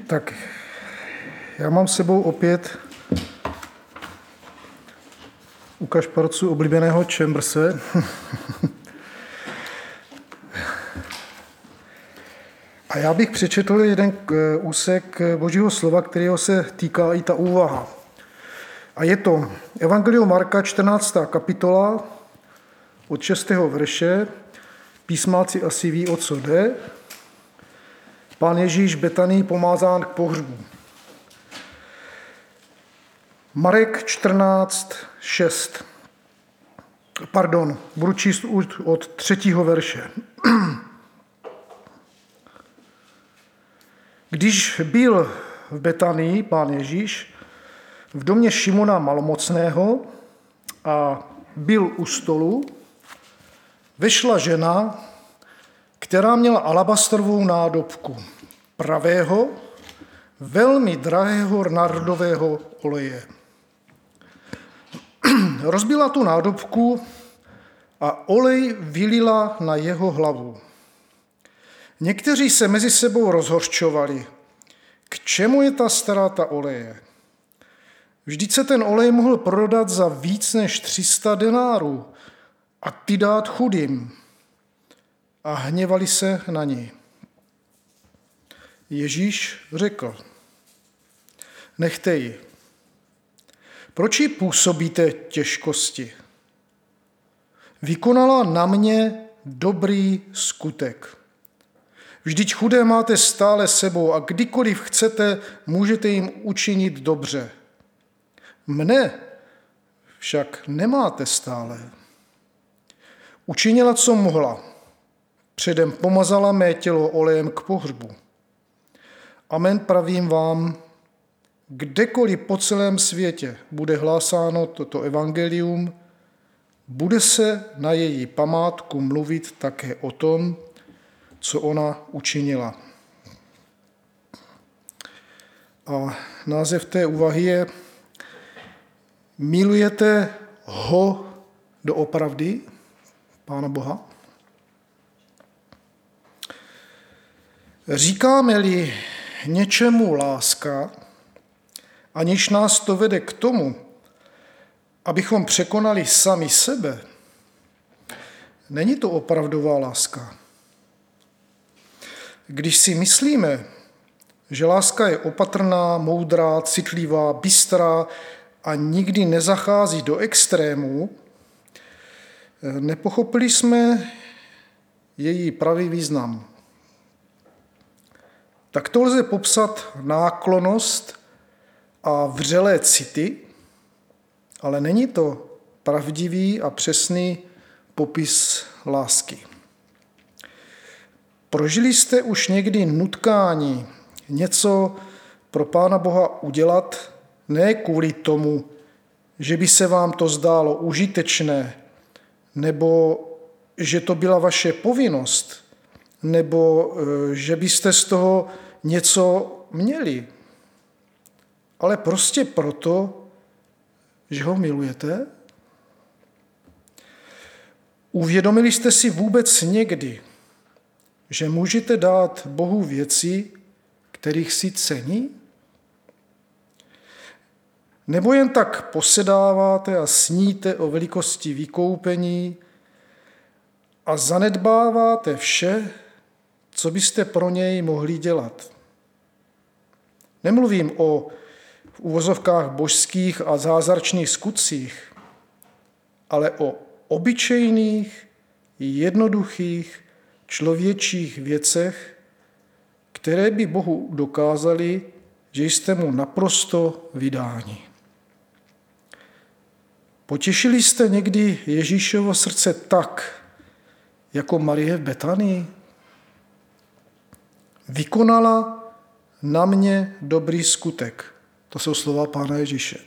Tak já mám s sebou opět u Kašparců oblíbeného Chamberse. A já bych přečetl jeden úsek Božího slova, kterého se týká i ta úvaha. A je to Evangelium Marka, 14. kapitola, od 6. verše. Písmáci asi ví, o co jde. Pán Ježíš Betanii pomázán k pohřbu. Marek 14, 6. Pardon, budu číst od 3. verše. Když byl v Betanii Pán Ježíš v domě Šimona Malomocného a byl u stolu, vešla žena, která měla alabastrovou nádobku pravého, velmi drahého nardového oleje. Rozbila tu nádobku a olej vylila na jeho hlavu. Někteří se mezi sebou rozhořčovali. K čemu je ta ztráta oleje? Vždyť se ten olej mohl prodat za víc než 300 denárů a ty dát chudým. A hněvali se na ní. Ježíš řekl, nechte ji. Proč jí působíte těžkosti? Vykonala na mě dobrý skutek. Vždyť chudé máte stále sebou a kdykoliv chcete, můžete jim učinit dobře. Mne však nemáte stále. Učinila, co mohla. Předem pomazala mé tělo olejem k pohřbu. Amen, pravím vám, kdekoliv po celém světě bude hlásáno toto evangelium, bude se na její památku mluvit také o tom, co ona učinila. A název té úvahy je milujete ho doopravdy, Pána Boha? Říkáme-li něčemu láska, aniž nás to vede k tomu, abychom překonali sami sebe, není to opravdová láska. Když si myslíme, že láska je opatrná, moudrá, citlivá, bystrá a nikdy nezachází do extrémů, nepochopili jsme její pravý význam. Tak to lze popsat náklonnost a vřelé city, ale není to pravdivý a přesný popis lásky. Prožili jste už někdy nutkání něco pro Pána Boha udělat, ne kvůli tomu, že by se vám to zdálo užitečné, nebo že to byla vaše povinnost, nebo že byste z toho něco měli, ale prostě proto, že ho milujete? Uvědomili jste si vůbec někdy, že můžete dát Bohu věci, kterých si cení? Nebo jen tak posedáváte a sníte o velikosti vykoupení a zanedbáváte vše, co byste pro něj mohli dělat? Nemluvím o v uvozovkách božských a zázračných skutcích, ale o obyčejných, jednoduchých, člověčích věcech, které by Bohu dokázaly, že jste mu naprosto vydáni. Potěšili jste někdy Ježíšovo srdce tak, jako Marie v Betanii? Vykonala na mě dobrý skutek. To jsou slova Pána Ježíše.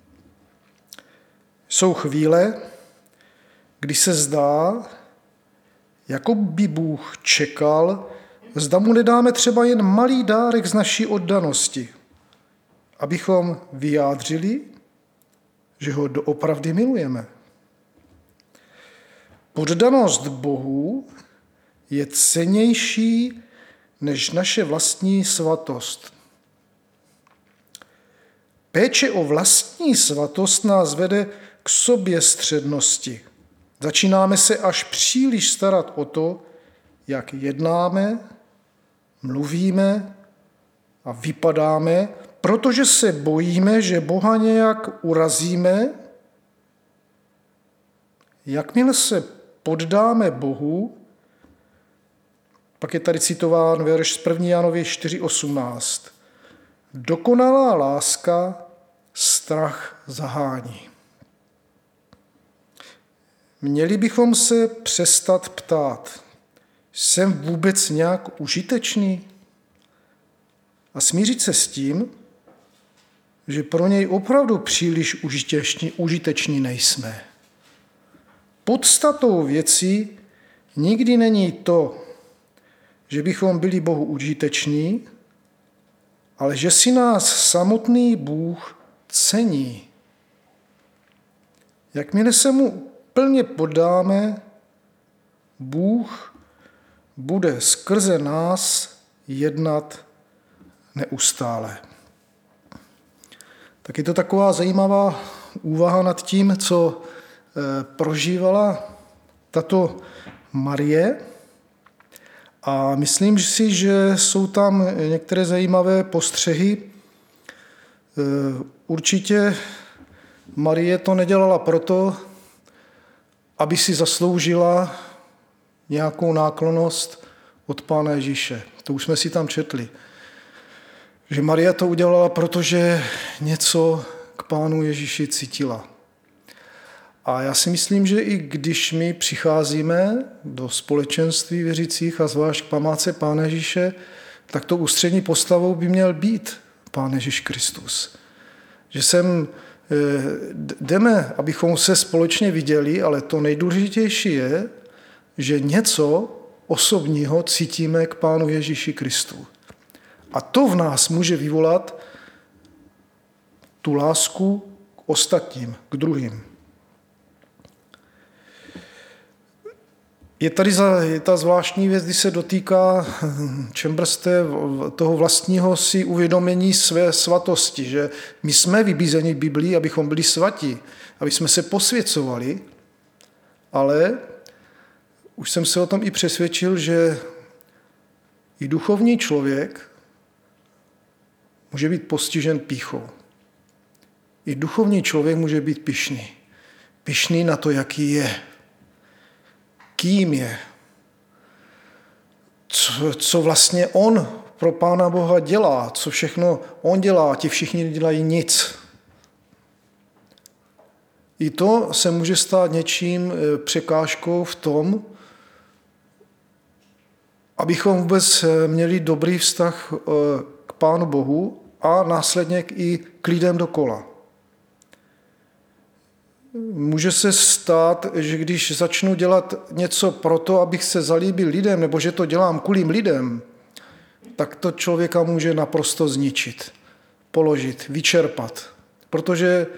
Jsou chvíle, kdy se zdá, jako by Bůh čekal, zda mu nedáme třeba jen malý dárek z naší oddanosti, abychom vyjádřili, že ho doopravdy milujeme. Poddanost Bohu je cennější než naše vlastní svatost. Péče o vlastní svatost nás vede k soběstřednosti. Začínáme se až příliš starat o to, jak jednáme, mluvíme a vypadáme, protože se bojíme, že Boha nějak urazíme. Jakmile se poddáme Bohu, pak je tady citován verš z 1. Jánově 4.18. Dokonalá láska strach zahání. Měli bychom se přestat ptát, jsem vůbec nějak užitečný? A smířit se s tím, že pro něj opravdu příliš užiteční nejsme. Podstatou věcí nikdy není to, že bychom byli Bohu užiteční, ale že si nás samotný Bůh cení. Jakmile se mu plně poddáme, Bůh bude skrze nás jednat neustále. Tak je to taková zajímavá úvaha nad tím, co prožívala tato Marie. A myslím si, že jsou tam některé zajímavé postřehy. Určitě Marie to nedělala proto, aby si zasloužila nějakou náklonnost od Pána Ježíše. To už jsme si tam četli. Že Marie to udělala, protože něco k Pánu Ježíši cítila. A já si myslím, že i když my přicházíme do společenství věřících a zvlášť k památce Pána Ježíše, tak to ústřední postavou by měl být Pán Ježíš Kristus. Že jdeme, abychom se společně viděli, ale to nejdůležitější je, že něco osobního cítíme k Pánu Ježíši Kristu. A to v nás může vyvolat tu lásku k ostatním, k druhým. Je tady ta zvláštní věc, kdy se dotýká Chamberste toho vlastního si uvědomění své svatosti, že my jsme vybízeni v Biblii, abychom byli svatí, aby jsme se posvěcovali, ale už jsem se o tom i přesvědčil, že i duchovní člověk může být postižen pýchou. I duchovní člověk může být pyšný. Pyšný na to, jaký je. Kým je. Co vlastně on pro Pána Boha dělá. Co všechno on dělá. Ti všichni nedělají nic. I to se může stát něčím překážkou v tom, abychom vůbec měli dobrý vztah k Pánu Bohu a následně i k lidem dokola. Může se stát, že když začnu dělat něco proto, abych se zalíbil lidem, nebo že to dělám kvůli lidem, tak to člověka může naprosto zničit, položit, vyčerpat. Protože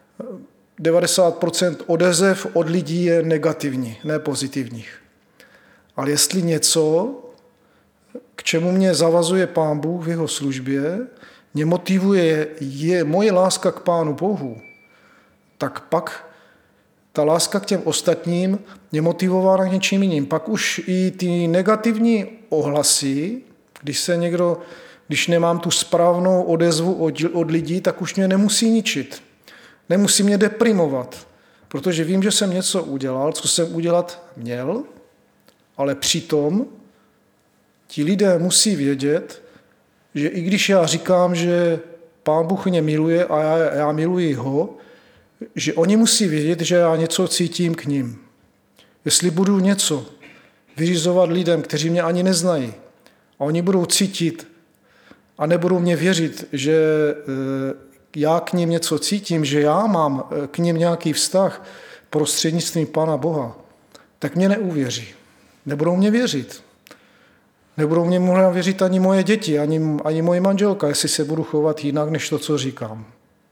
90% odezev od lidí je negativní, ne pozitivních. Ale jestli něco, k čemu mě zavazuje Pán Bůh v jeho službě, mě motivuje, je moje láska k Pánu Bohu, tak pak ta láska k těm ostatním je motivována něčím jiným. Pak už i ty negativní ohlasy, když nemám tu správnou odezvu od lidí, tak už mě nemusí ničit. Nemusí mě deprimovat, protože vím, že jsem něco udělal, co jsem udělat měl, ale přitom ti lidé musí vědět, že i když já říkám, že Pán Bůh mě miluje a já miluji ho, že oni musí vědět, že já něco cítím k ním. Jestli budu něco vyřizovat lidem, kteří mě ani neznají, a oni budou cítit a nebudou mě věřit, že já k ním něco cítím, že já mám k nim nějaký vztah prostřednictvím Pána Boha, tak mě neuvěří. Nebudou mě věřit. Nebudou mě možná věřit ani moje děti, ani moje manželka, jestli se budu chovat jinak, než to, co říkám.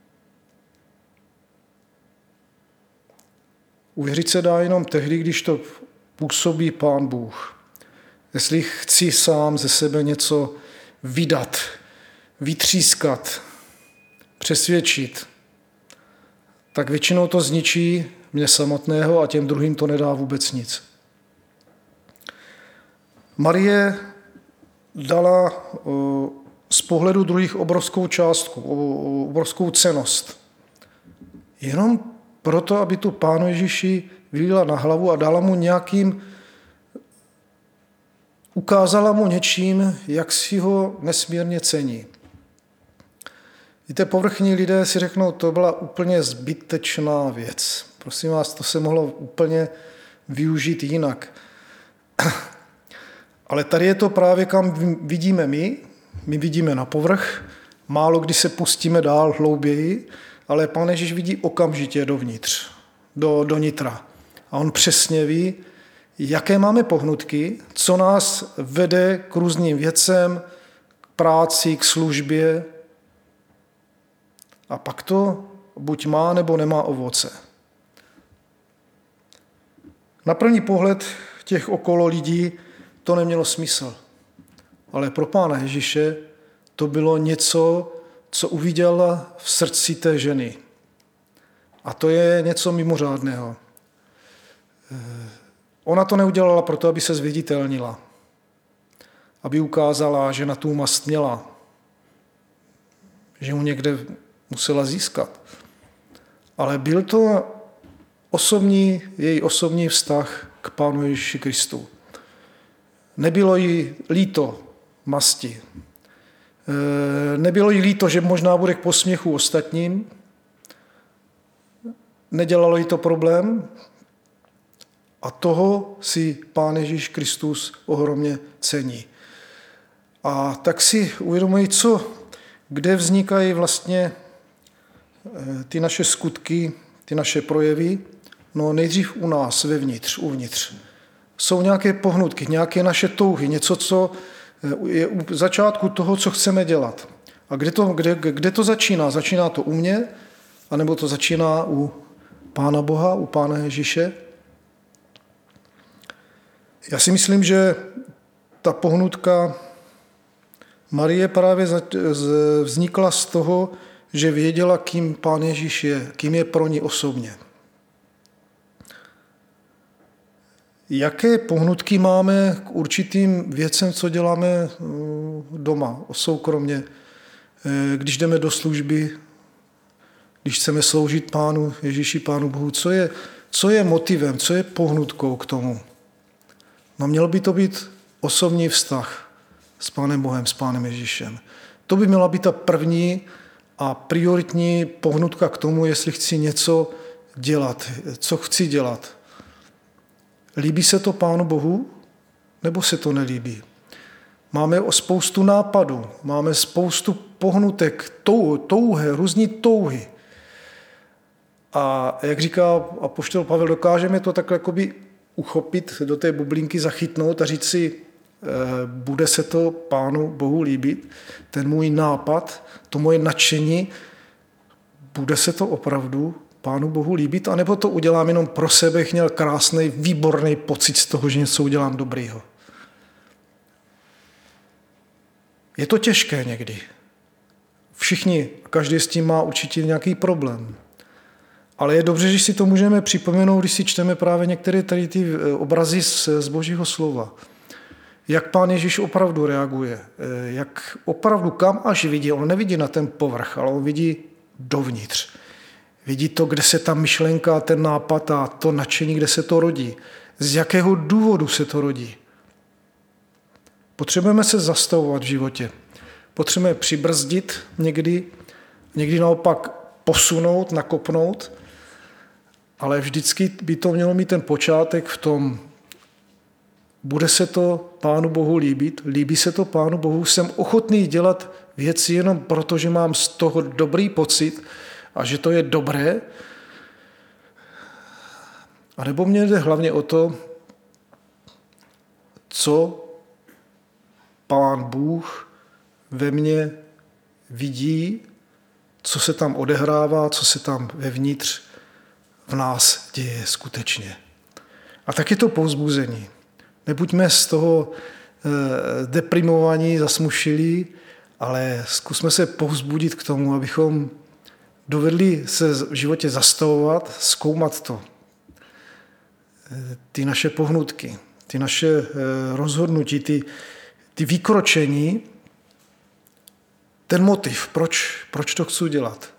Uvěřit se dá jenom tehdy, když to působí Pán Bůh. Jestli chci sám ze sebe něco vydat, vytřískat, přesvědčit, tak většinou to zničí mě samotného a těm druhým to nedá vůbec nic. Marie dala z pohledu druhých obrovskou částku, obrovskou cennost. Jenom proto, aby tu Pánu Ježíši vylila na hlavu a dala mu ukázala mu něčím, jak si ho nesmírně cení. Víte, povrchní lidé si řeknou, to byla úplně zbytečná věc. Prosím vás, to se mohlo úplně využít jinak. Ale tady je to právě, kam vidíme my vidíme na povrch, málo kdy se pustíme dál hlouběji, ale Pán Ježíš vidí okamžitě dovnitř, do nitra. A on přesně ví, jaké máme pohnutky, co nás vede k různým věcem, k práci, k službě. A pak to buď má, nebo nemá ovoce. Na první pohled těch okolo lidí to nemělo smysl. Ale pro Pána Ježíše to bylo něco, co uviděla v srdci té ženy. A to je něco mimořádného. Ona to neudělala proto, aby se zviditelnila. Aby ukázala, že na tu mast měla. Že mu někde musela získat. Ale byl to její osobní vztah k Pánu Ježíši Kristu. Nebylo jí líto masti. Nebylo jí líto, že možná bude k posměchu ostatním. Nedělalo jí to problém. A toho si Pán Ježíš Kristus ohromně cení. A tak si uvědomuji, kde vznikají vlastně ty naše skutky, ty naše projevy. No nejdřív u nás, uvnitř. Jsou nějaké pohnutky, nějaké naše touhy, něco, co je u začátku toho, co chceme dělat. A kde to začíná? Začíná to u mě, anebo to začíná u Pána Boha, u Pána Ježíše? Já si myslím, že ta pohnutka Marie právě vznikla z toho, že věděla, kým Pán Ježíš je, kým je pro ní osobně. Jaké pohnutky máme k určitým věcem, co děláme doma, soukromně, když jdeme do služby, když chceme sloužit Pánu Ježíši, Pánu Bohu, co je motivem, co je pohnutkou k tomu? No měl by to být osobní vztah s Pánem Bohem, s Pánem Ježíšem. To by měla být ta první a prioritní pohnutka k tomu, jestli chci něco dělat, co chci dělat. Líbí se to Pánu Bohu, nebo se to nelíbí? Máme spoustu nápadů, máme spoustu pohnutek, různý touhy. A jak říká apoštol Pavel, dokážeme to takhle jakoby uchopit, do té bublinky zachytnout a říct si, bude se to Pánu Bohu líbit, ten můj nápad, to moje nadšení, bude se to opravdu Pánu Bohu líbit, anebo to udělám jenom pro sebe, měl krásný, výborný pocit z toho, že něco udělám dobrýho. Je to těžké někdy. Všichni, každý s tím má určitě nějaký problém. Ale je dobře, že si to můžeme připomenout, když si čteme právě některé tady ty obrazy z Božího slova. Jak Pán Ježíš opravdu reaguje, jak opravdu kam až vidí. On nevidí na ten povrch, ale on vidí dovnitř. Vidí to, kde se ta myšlenka, ten nápad a to nadšení, kde se to rodí. Z jakého důvodu se to rodí. Potřebujeme se zastavovat v životě. Potřebujeme přibrzdit někdy naopak posunout, nakopnout, ale vždycky by to mělo mít ten počátek v tom, bude se to Pánu Bohu líbit, líbí se to Pánu Bohu, jsem ochotný dělat věci jenom proto, že mám z toho dobrý pocit a že to je dobré. A nebo mě jde hlavně o to, co Pán Bůh ve mně vidí, co se tam odehrává, co se tam vevnitř v nás děje skutečně. A tak je to povzbuzení. Nebuďme z toho deprimovaní, zasmušilí, ale zkusme se povzbudit k tomu, abychom dovedli se v životě zastavovat, zkoumat to. Ty naše pohnutky, ty naše rozhodnutí, ty vykročení, ten motiv, proč to chci dělat.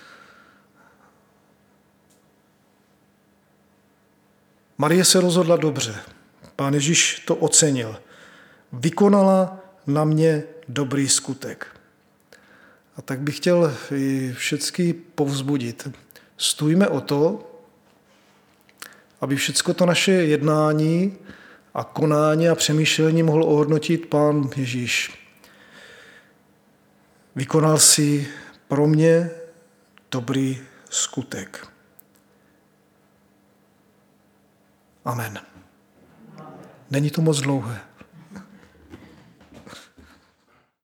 Marie se rozhodla dobře. Pán Ježíš to ocenil. Vykonala na mě dobrý skutek. A tak bych chtěl i všechny povzbudit. Stůjme o to, aby všechno to naše jednání a konání a přemýšlení mohl ohodnotit Pán Ježíš. Vykonal si pro mě dobrý skutek. Amen. Není to moc dlouhé.